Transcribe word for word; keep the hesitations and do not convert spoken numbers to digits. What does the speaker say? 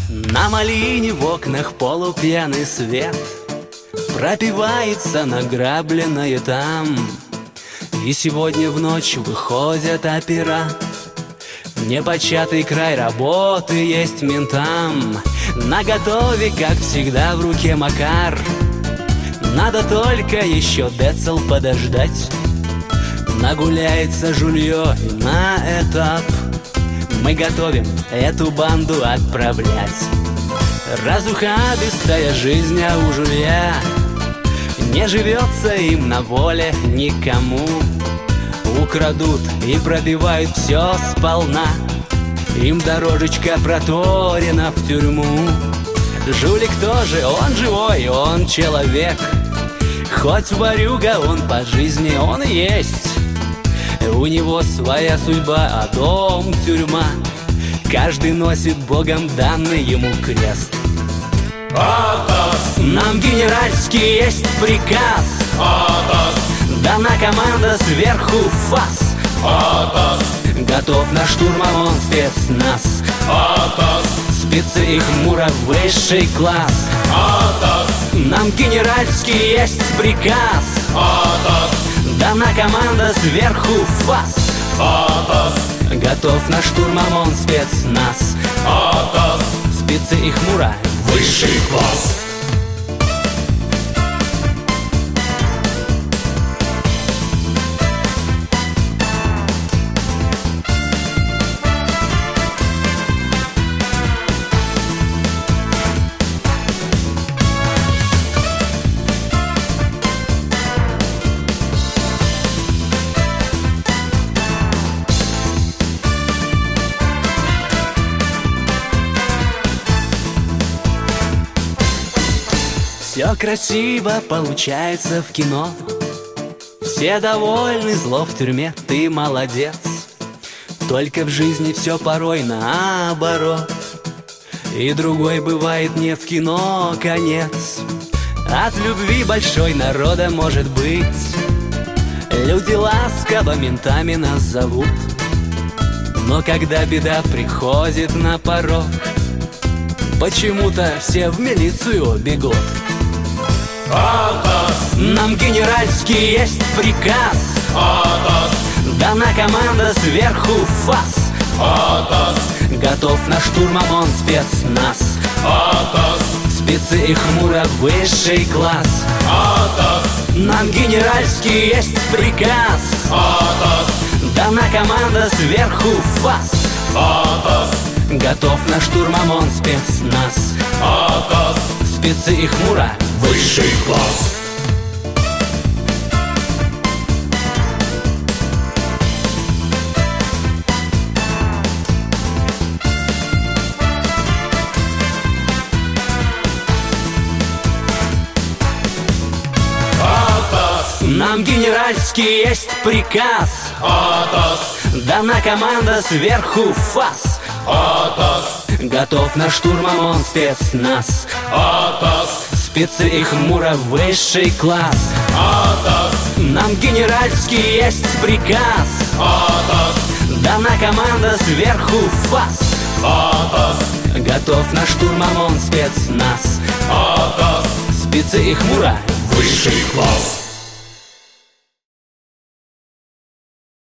На малине в окнах полупьяный свет пропивается награбленное там. И сегодня в ночь выходят опера. Непочатый край работы есть ментам. Наготове, как всегда, в руке Макар. Надо только еще децл подождать. Нагуляется жулье и на этап мы готовим эту банду отправлять. Разухабистая жизнь, а у жулья не живется им на воле никому. Украдут и пробивают все сполна. Им дорожечка проторена в тюрьму. Жулик тоже, он живой, он человек. Хоть ворюга, он по жизни, он и есть. У него своя судьба, а дом — тюрьма. Каждый носит Богом данный ему крест. Атас! Нам генеральский есть приказ. Атас! Дана команда сверху фас. Атас! Готов на штурм ОМОН спецназ. Атас! Спецы и хмуро высший класс. Атас! Нам генеральский есть приказ. Атас! Дана команда сверху фас. Атас! Готов на штурм ОМОН спецназ. Атас! Спецы и хмуро высший класс. Все красиво получается в кино. Все довольны, зло в тюрьме, ты молодец. Только в жизни все порой наоборот. И другой бывает не в кино конец. От любви большой народа может быть. Люди ласково ментами нас зовут. Но когда беда приходит на порог, почему-то все в милицию бегут. Атас! Нам генеральский есть приказ. Атас! Дана команда сверху фас. Атас! Готов на штурм ОМОН спецназ. Атас! Спецы и хмуро высший класс. Атас! Нам генеральский есть приказ. Атас! Дана команда сверху фас. Атас! Готов на штурм ОМОН спецназ. Атас! Спецы и хмуро высший класс. Атас! Нам генеральский есть приказ. Атас! Дана команда сверху фас. Атас! Готов на штурм ОМОН спецназ. Атас! Спецы и хмуро высший класс. Атас! Нам генеральский есть приказ. Атас! Дана команда сверху фас. Атас! Готов на штурм ОМОН спецназ. Атас! Спецы и хмуро высший класс.